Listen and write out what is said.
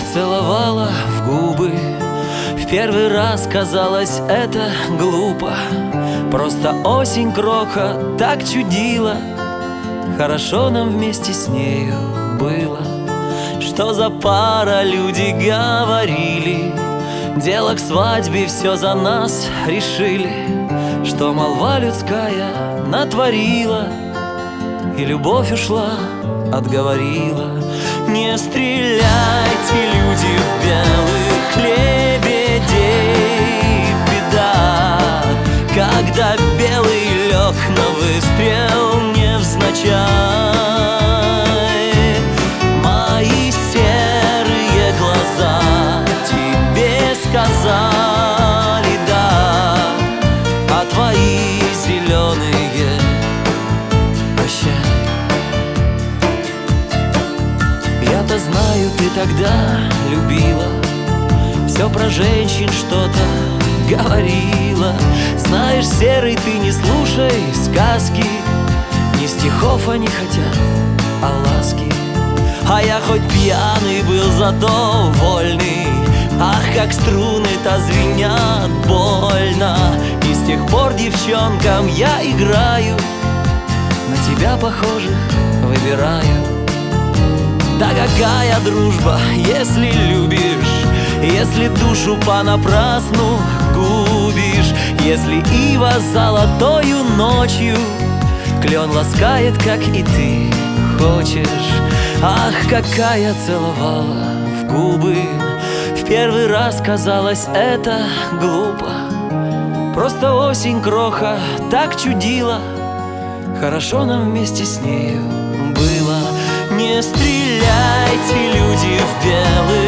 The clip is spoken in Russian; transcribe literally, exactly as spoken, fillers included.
целовала в губы. В первый раз казалось это глупо. Просто осень кроха так чудила. Хорошо нам вместе с нею было. Что за пара, люди говорили. Дело к свадьбе все за нас решили. Что молва людская натворила, и любовь ушла, отговорила. Не стреляйте, люди, в белых лебедей. Беда, когда белый лег на выстрел невзначай. Мои серые глаза тебе сказали да, а твои зеленые прощай. Я-то знаю, ты тогда любила, все про женщин что-то говорила. Знаешь, серый, ты не слушай сказки, не стихов они хотят, а ласки. А я хоть пьяный был, зато вольный. Ах, как струны-то звенят больно. И с тех пор девчонкам я играю, на тебя похожих выбираю. Да какая дружба, если любишь, если душу понапрасну губишь, если ива золотою ночью клен ласкает, как и ты хочешь. Ах, какая целовала в губы. В первый раз казалось это глупо. Просто осень кроха так чудила. Хорошо нам вместе с нею было. Не стреляйте, люди, в белых